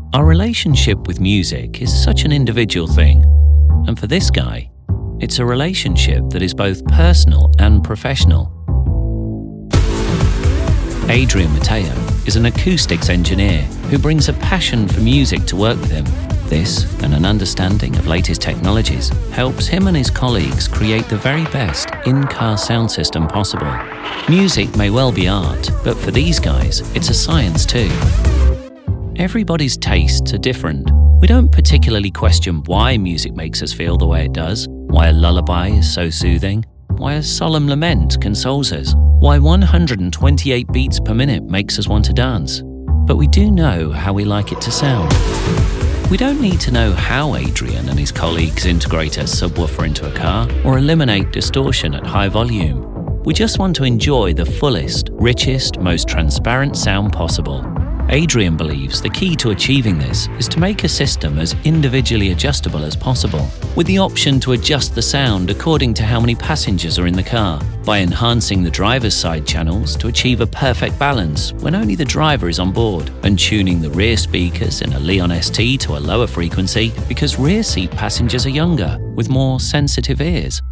Our relationship with music is such an individual thing, and for this guy, it's a relationship that is both personal and professional. Adrian Mateo is an acoustics engineer who brings a passion for music to work with him. This, and an understanding of latest technologies, helps him and his colleagues create the very best in-car sound system possible. Music may well be art, but for these guys, it's a science too. Everybody's tastes are different. We don't particularly question why music makes us feel the way it does, why a lullaby is so soothing, why a solemn lament consoles us, why 128 beats per minute makes us want to dance. But we do know how we like it to sound. We don't need to know how Adrian and his colleagues integrate a subwoofer into a car or eliminate distortion at high volume. We just want to enjoy the fullest, richest, most transparent sound possible. Adrian believes the key to achieving this is to make a system as individually adjustable as possible, with the option to adjust the sound according to how many passengers are in the car, by enhancing the driver's side channels to achieve a perfect balance when only the driver is on board, and tuning the rear speakers in a Leon ST to a lower frequency because rear seat passengers are younger, with more sensitive ears.